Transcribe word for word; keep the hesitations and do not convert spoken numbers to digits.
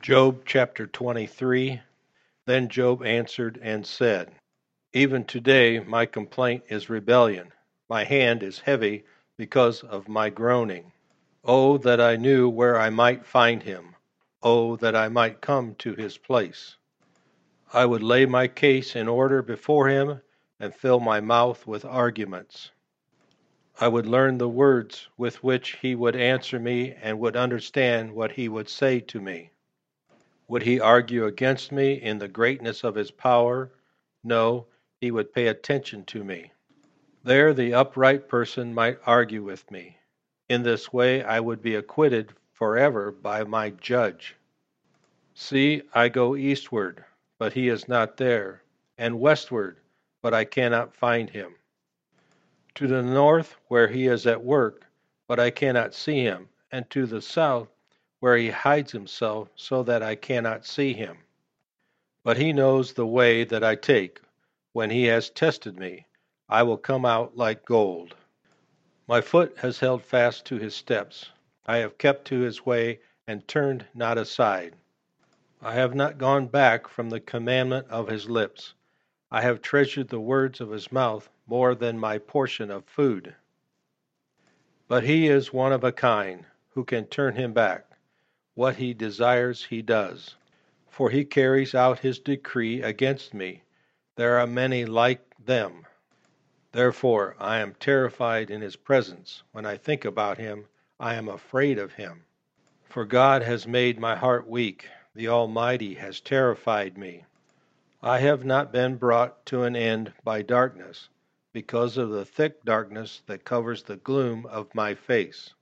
Job chapter twenty-three. Then Job answered and said, Even today my complaint is rebellion. My hand is heavy because of my groaning. Oh, that I knew where I might find him. Oh, that I might come to his place. I would lay my case in order before him and fill my mouth with arguments. I would learn the words with which he would answer me and would understand what he would say to me. Would he argue against me in the greatness of his power? No, he would pay attention to me. There the upright person might argue with me. In this way I would be acquitted forever by my judge. See, I go eastward, but he is not there, and westward, but I cannot find him. To the north, where he is at work, but I cannot see him, and to the south, where he hides himself so that I cannot see him. But he knows the way that I take. When he has tested me, I will come out like gold. My foot has held fast to his steps. I have kept to his way and turned not aside. I have not gone back from the commandment of his lips. I have treasured the words of his mouth more than my portion of food. But he is one of a kind. Who can turn him back? What he desires he does. For he carries out his decree against me. There are many like them. Therefore I am terrified in his presence. When I think about him, I am afraid of him. For God has made my heart weak. The Almighty has terrified me. I have not been brought to an end by darkness, because of the thick darkness that covers the gloom of my face.